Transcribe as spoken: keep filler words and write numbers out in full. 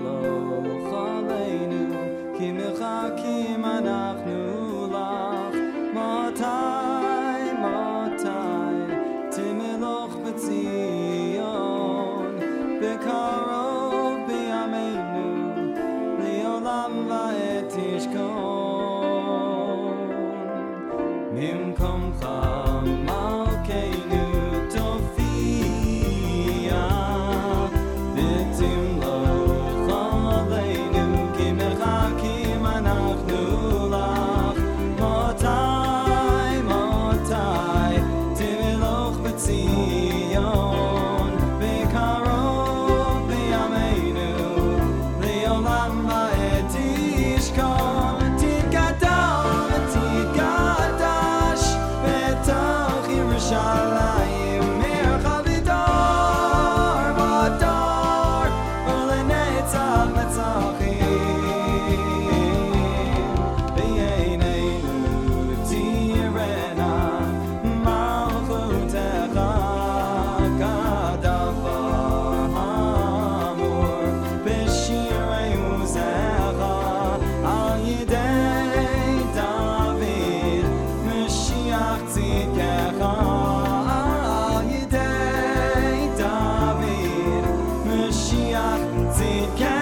תמלוך עלינו, כי מחכים אנחנו לך. מתי, מתי, תמלוך בציון, בקרוב בימינו, לעולם ועד תשכון. ממקומך מלכנו תופיע, ותמלוך עלינו, כי מחכים אנחנו לך. מתי, מתי, תמלוך בציון, בקרוב בימינו, לעולם ועד תשכון. תתגדל ותתקדש בתוך ירושלים, מרחב דור ודור ולנצח נצחים. בעינינו תראנה מלכותך כדבר אמור בשירי עוזך, על ידי דוד משיח צדקך, על ידי דוד משיח צדקך.